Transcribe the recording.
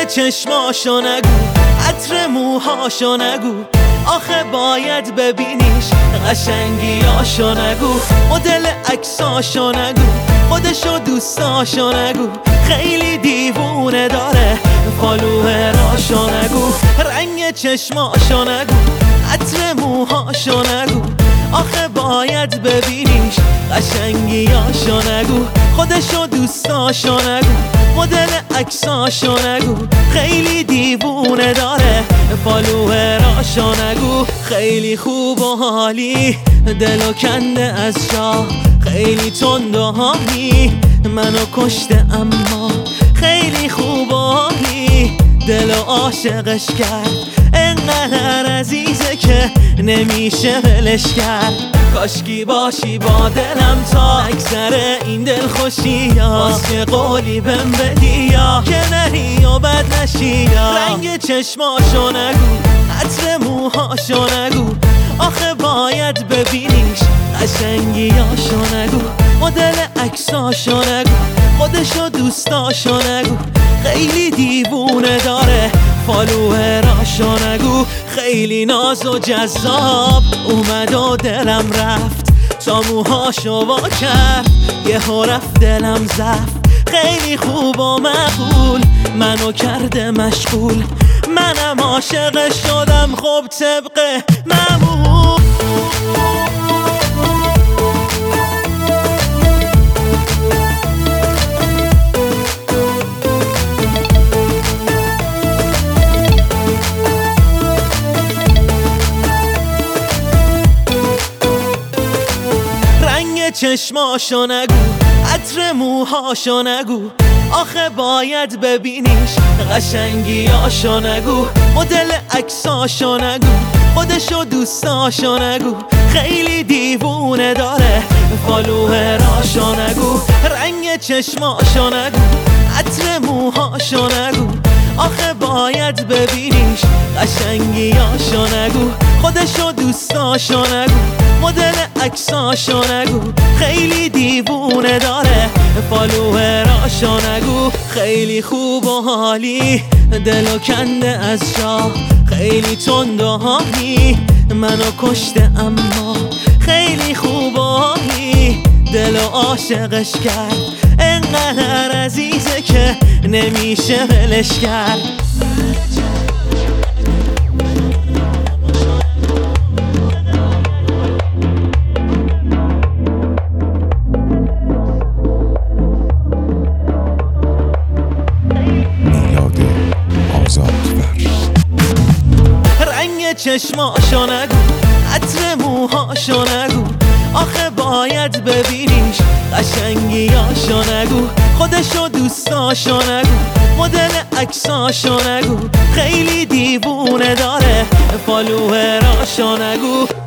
چشماشو نگو، عطر موهاشو نگو، آخه باید ببینیش، قشنگیاشو نگو، مدل عکساشو نگو، خودشو دوستاشو نگو، خیلی دیوونه داره، فالووراشو نگو، رنگ چشماشو نگو، عطر موهاشو نگو، آخه باید ببینیش، قشنگیاشو نگو، خودشو دوستاشو نگو، مدل عکساشو نگو، خیلی دیوونه داره، فالووراشو نگو، خیلی خوب و حالی، دلو کنده از جا، خیلی تند و حالی، منو کشته اما خیلی خوب و حالی، دلو عاشقش کرد، انقدر عزیزه که نمیشه ولش کرد، کاشکی باشی با دلم تا اکثر این دل خوشی یا واسه قولی بهم بدی یا که نری و بد نشی یا رنگ چشماشو نگو، عطر موهاشو نگو، آخه باید ببینیش، قشنگیاشو نگو، مدل عکساشو نگو، خودشو دوستاشو نگو، خیلی دیوونه داره، فالووراشو نگو، خیلی ناز و جذاب اومد و دلم رفت، تا موهاشو وا کرد یهو رفت دلم زفت، خیلی خوب و معقول منو کرده مشغول، منم عاشق شدم خب طبق معمول. چشماشو نگو، عطر موهاشو نگو، آخه باید ببینیش، قشنگیاشو نگو، مدل عکساشو نگو، خودشو دوستاشو نگو، خیلی دیوونه داره، فالووراشو نگو، رنگ چشماشو نگو، عطر موهاشو نگو، آخه باید ببینیش، قشنگیاشو نگو، خودشو دوستاشو نگو، مدل عکساشو نگو، خیلی دیوونه داره، فالووراشو نگو، خیلی خوب و حالی، دلو کنده از جا، خیلی تند و حالی، منو کشته اما خیلی خوب و حالی، دلو عاشقش کرد، انقدر عزیزه که نمیشه ولش کرد. چشماشو نگو، عطر موهاشو نگو، آخه باید ببینیش، قشنگیاشو نگو، خودشو دوستاشو نگو، مدل عکساشو نگو، خیلی دیوونه داره، فالووراشو نگو.